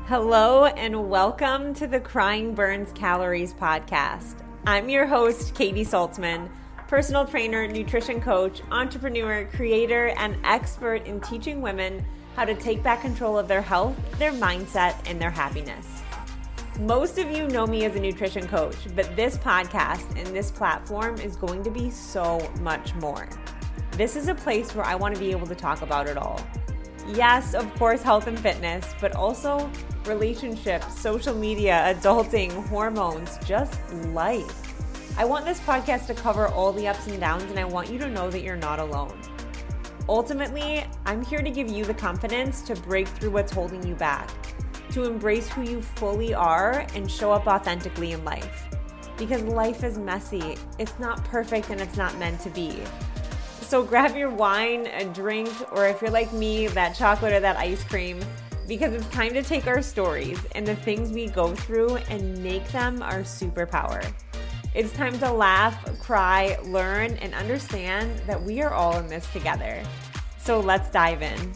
Hello and welcome to the Crying Burns Calories podcast. I'm your host, Katie Saltzman, personal trainer, nutrition coach, entrepreneur, creator, and expert in teaching women how to take back control of their health, their mindset, and their happiness. Most of you know me as a nutrition coach, but this podcast and this platform is going to be so much more. This is a place where I want to be able to talk about it all. Yes, of course, health and fitness, but also relationships, social media, adulting, hormones, just life. I want this podcast to cover all the ups and downs, and I want you to know that you're not alone. Ultimately, I'm here to give you the confidence to break through what's holding you back, to embrace who you fully are and show up authentically in life. Because life is messy, it's not perfect, and it's not meant to be. So grab your wine, a drink, or if you're like me, that chocolate or that ice cream, because it's time to take our stories and the things we go through and make them our superpower. It's time to laugh, cry, learn, and understand that we are all in this together. So let's dive in.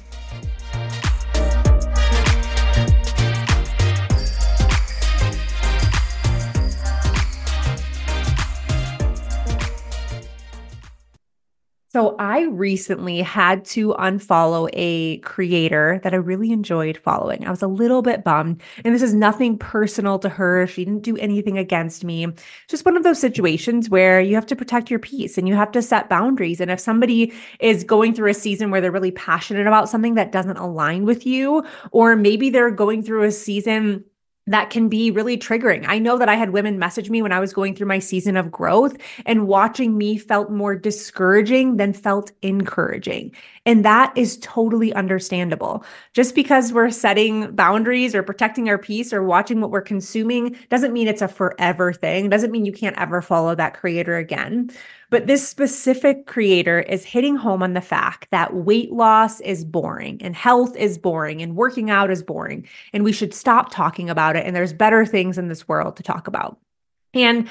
So I recently had to unfollow a creator that I really enjoyed following. I was a little bit bummed, and this is nothing personal to her. She didn't do anything against me. Just one of those situations where you have to protect your peace and you have to set boundaries. And if somebody is going through a season where they're really passionate about something that doesn't align with you, or maybe they're going through a season that can be really triggering. I know that I had women message me when I was going through my season of growth, and watching me felt more discouraging than felt encouraging. And that is totally understandable. Just because we're setting boundaries or protecting our peace or watching what we're consuming doesn't mean it's a forever thing. Doesn't mean you can't ever follow that creator again. But this specific creator is hitting home on the fact that weight loss is boring and health is boring and working out is boring, and we should stop talking about it. And there's better things in this world to talk about. And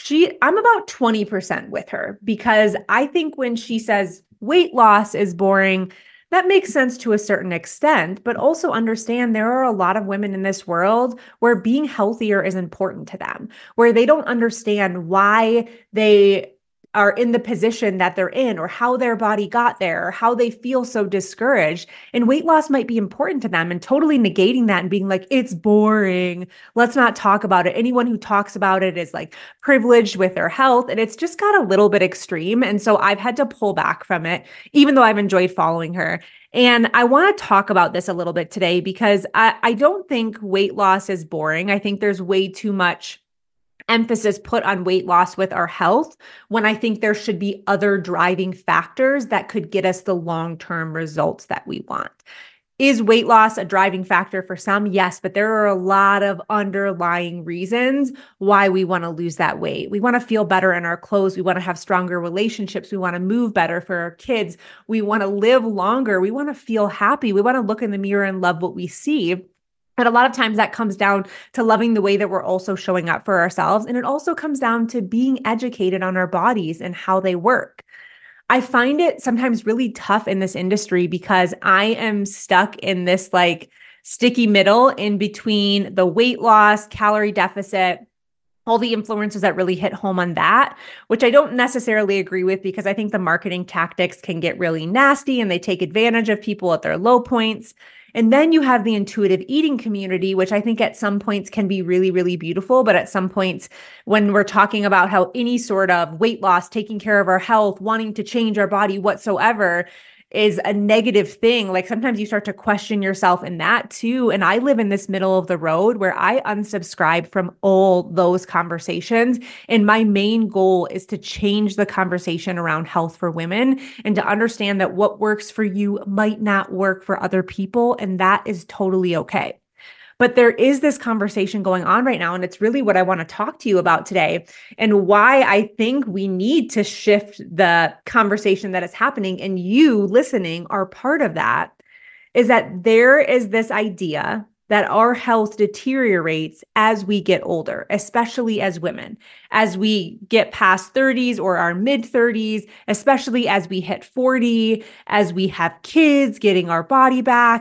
I'm about 20% with her, because I think when she says weight loss is boring, that makes sense to a certain extent, but also understand there are a lot of women in this world where being healthier is important to them, where they don't understand why they are in the position that they're in, or how their body got there, or how they feel so discouraged. And weight loss might be important to them, and totally negating that and being like, it's boring, let's not talk about it. Anyone who talks about it is like privileged with their health. And it's just got a little bit extreme. And so I've had to pull back from it, even though I've enjoyed following her. And I want to talk about this a little bit today, because I don't think weight loss is boring. I think there's way too much emphasis put on weight loss with our health, when I think there should be other driving factors that could get us the long-term results that we want. Is weight loss a driving factor for some? Yes, but there are a lot of underlying reasons why we want to lose that weight. We want to feel better in our clothes. We want to have stronger relationships. We want to move better for our kids. We want to live longer. We want to feel happy. We want to look in the mirror and love what we see. And a lot of times that comes down to loving the way that we're also showing up for ourselves. And it also comes down to being educated on our bodies and how they work. I find it sometimes really tough in this industry, because I am stuck in this like sticky middle in between the weight loss, calorie deficit, all the influencers that really hit home on that, which I don't necessarily agree with, because I think the marketing tactics can get really nasty and they take advantage of people at their low points. And then you have the intuitive eating community, which I think at some points can be really, really beautiful. But at some points, when we're talking about how any sort of weight loss, taking care of our health, wanting to change our body whatsoever is a negative thing, like sometimes you start to question yourself in that too. And I live in this middle of the road where I unsubscribe from all those conversations. And my main goal is to change the conversation around health for women, and to understand that what works for you might not work for other people. And that is totally okay. But there is this conversation going on right now, and it's really what I want to talk to you about today, and why I think we need to shift the conversation that is happening, and you listening are part of that, is that there is this idea that our health deteriorates as we get older, especially as women, as we get past 30s or our mid 30s, especially as we hit 40, as we have kids, getting our body back.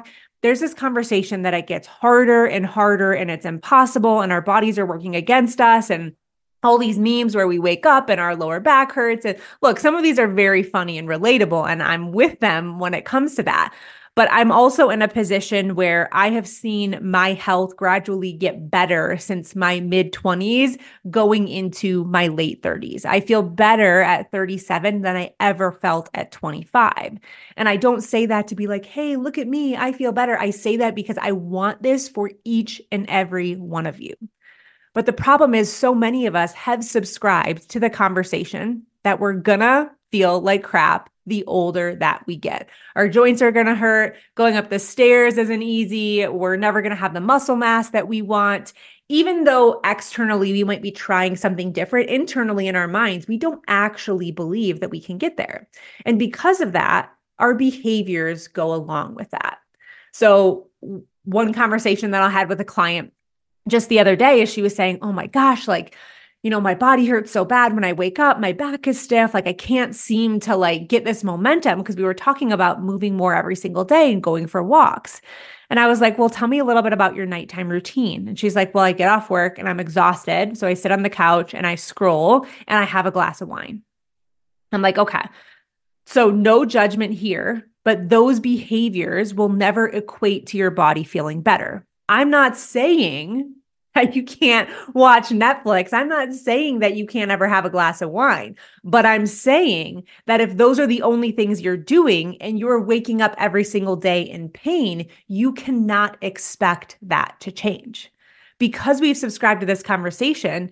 there's this conversation that it gets harder and harder and it's impossible and our bodies are working against us, and all these memes where we wake up and our lower back hurts. And look, some of these are very funny and relatable, and I'm with them when it comes to that. But I'm also in a position where I have seen my health gradually get better since my mid 20s going into my late 30s. I feel better at 37 than I ever felt at 25. And I don't say that to be like, hey, look at me, I feel better. I say that because I want this for each and every one of you. But the problem is, so many of us have subscribed to the conversation that we're gonna feel like crap the older that we get. Our joints are gonna hurt. Going up the stairs isn't easy. We're never gonna have the muscle mass that we want. Even though externally we might be trying something different, internally in our minds, we don't actually believe that we can get there. And because of that, our behaviors go along with that. So, one conversation that I had with a client just the other day is she was saying, oh my gosh, like, my body hurts so bad when I wake up, my back is stiff. Like I can't seem to like get this momentum, because we were talking about moving more every single day and going for walks. And I was like, well, tell me a little bit about your nighttime routine. And she's like, well, I get off work and I'm exhausted. So I sit on the couch and I scroll and I have a glass of wine. I'm like, okay, so no judgment here, but those behaviors will never equate to your body feeling better. I'm not saying that you can't watch Netflix. I'm not saying that you can't ever have a glass of wine, but I'm saying that if those are the only things you're doing and you're waking up every single day in pain, you cannot expect that to change. Because we've subscribed to this conversation,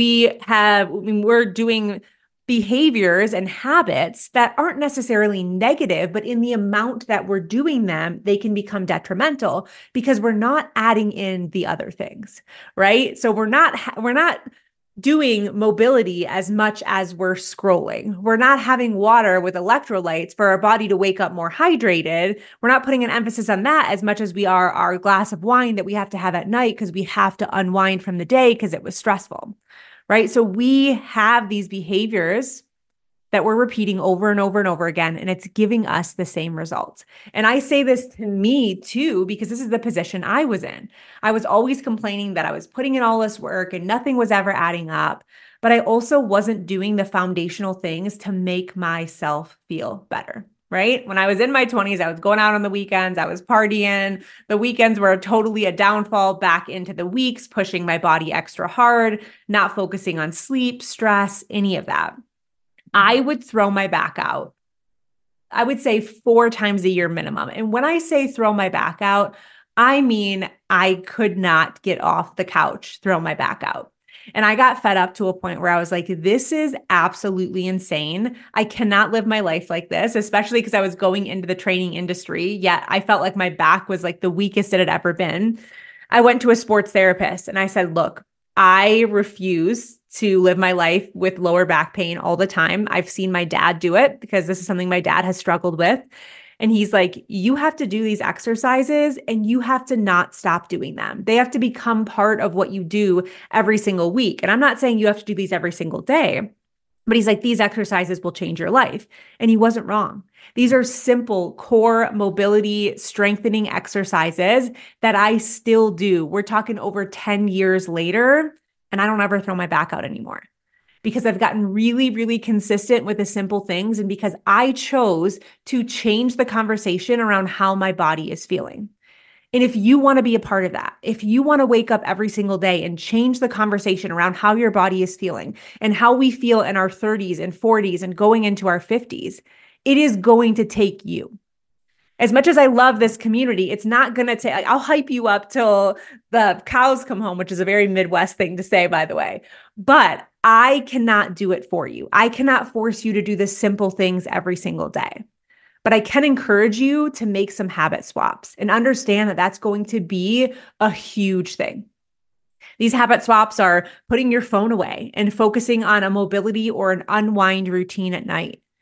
we're doing behaviors and habits that aren't necessarily negative, but in the amount that we're doing them, they can become detrimental because we're not adding in the other things, right? So we're not doing mobility as much as we're scrolling. We're not having water with electrolytes for our body to wake up more hydrated. We're not putting an emphasis on that as much as we are our glass of wine that we have to have at night because we have to unwind from the day because it was stressful. Right? So we have these behaviors that we're repeating over and over and over again, and it's giving us the same results. And I say this to me too, because this is the position I was in. I was always complaining that I was putting in all this work and nothing was ever adding up, but I also wasn't doing the foundational things to make myself feel better. Right? When I was in my 20s, I was going out on the weekends, I was partying. The weekends were totally a downfall back into the weeks, pushing my body extra hard, not focusing on sleep, stress, any of that. I would throw my back out. I would say 4 times a year minimum. And when I say throw my back out, I mean, I could not get off the couch, throw my back out. And I got fed up to a point where I was like, this is absolutely insane. I cannot live my life like this, especially because I was going into the training industry. Yet I felt like my back was like the weakest it had ever been. I went to a sports therapist and I said, look, I refuse to live my life with lower back pain all the time. I've seen my dad do it because this is something my dad has struggled with. And he's like, you have to do these exercises and you have to not stop doing them. They have to become part of what you do every single week. And I'm not saying you have to do these every single day, but he's like, these exercises will change your life. And he wasn't wrong. These are simple core mobility strengthening exercises that I still do. We're talking over 10 years later, and I don't ever throw my back out anymore, because I've gotten really, really consistent with the simple things. And because I chose to change the conversation around how my body is feeling. And if you want to be a part of that, if you want to wake up every single day and change the conversation around how your body is feeling and how we feel in our 30s and 40s and going into our 50s, it is going to take you. As much as I love this community, it's not going to take, I'll hype you up till the cows come home, which is a very Midwest thing to say, by the way. But I cannot do it for you. I cannot force you to do the simple things every single day. But I can encourage you to make some habit swaps and understand that that's going to be a huge thing. These habit swaps are putting your phone away and focusing on a mobility or an unwind routine at night.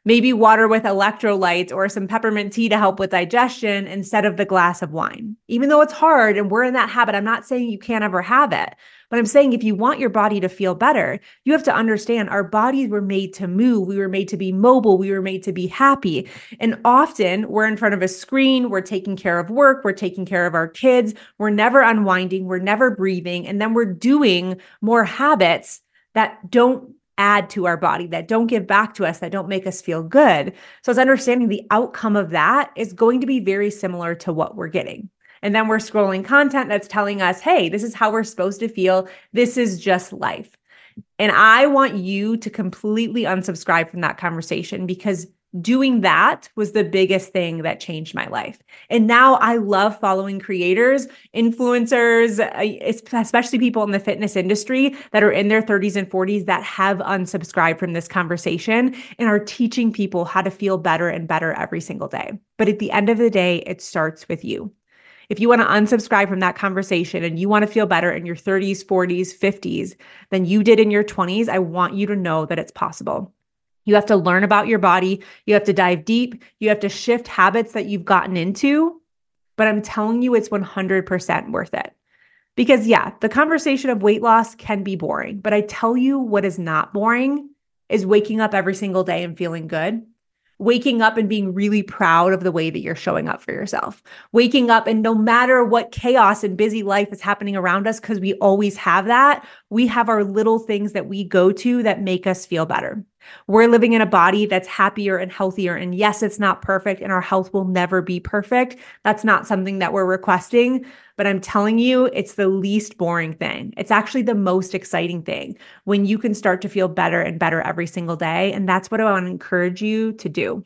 Maybe water with electrolytes or some peppermint tea to help with digestion instead of the glass of wine. Even though it's hard and we're in that habit, I'm not saying you can't ever have it. But I'm saying if you want your body to feel better, you have to understand our bodies were made to move. We were made to be mobile. We were made to be happy. And often we're in front of a screen. We're taking care of work. We're taking care of our kids. We're never unwinding. We're never breathing. And then we're doing more habits that don't add to our body, that don't give back to us, that don't make us feel good. So it's understanding the outcome of that is going to be very similar to what we're getting. And then we're scrolling content that's telling us, hey, this is how we're supposed to feel. This is just life. And I want you to completely unsubscribe from that conversation, because doing that was the biggest thing that changed my life. And now I love following creators, influencers, especially people in the fitness industry that are in their 30s and 40s that have unsubscribed from this conversation and are teaching people how to feel better and better every single day. But at the end of the day, it starts with you. If you want to unsubscribe from that conversation and you want to feel better in your 30s, 40s, 50s than you did in your 20s, I want you to know that it's possible. You have to learn about your body. You have to dive deep. You have to shift habits that you've gotten into. But I'm telling you, it's 100% worth it. Because yeah, the conversation of weight loss can be boring. But I tell you what is not boring is waking up every single day and feeling good. Waking up and being really proud of the way that you're showing up for yourself. Waking up and no matter what chaos and busy life is happening around us, because we always have that, we have our little things that we go to that make us feel better. We're living in a body that's happier and healthier. And yes, it's not perfect and our health will never be perfect. That's not something that we're requesting, but I'm telling you, it's the least boring thing. It's actually the most exciting thing when you can start to feel better and better every single day. And that's what I want to encourage you to do.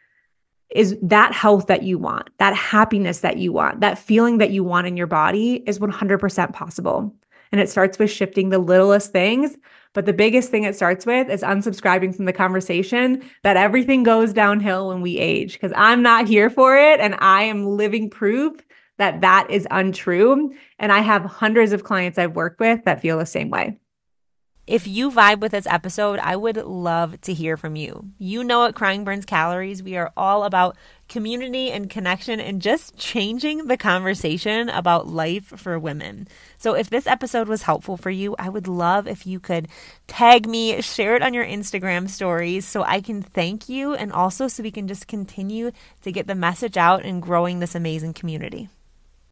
Is that health that you want, that happiness that you want, that feeling that you want in your body is 100% possible. And it starts with shifting the littlest things. But the biggest thing it starts with is unsubscribing from the conversation that everything goes downhill when we age, because I'm not here for it. And I am living proof that that is untrue. And I have hundreds of clients I've worked with that feel the same way. If you vibe with this episode, I would love to hear from you. You know, at Crying Burns Calories, we are all about community and connection and just changing the conversation about life for women. So if this episode was helpful for you, I would love if you could tag me, share it on your Instagram stories so I can thank you, and also so we can just continue to get the message out and growing this amazing community.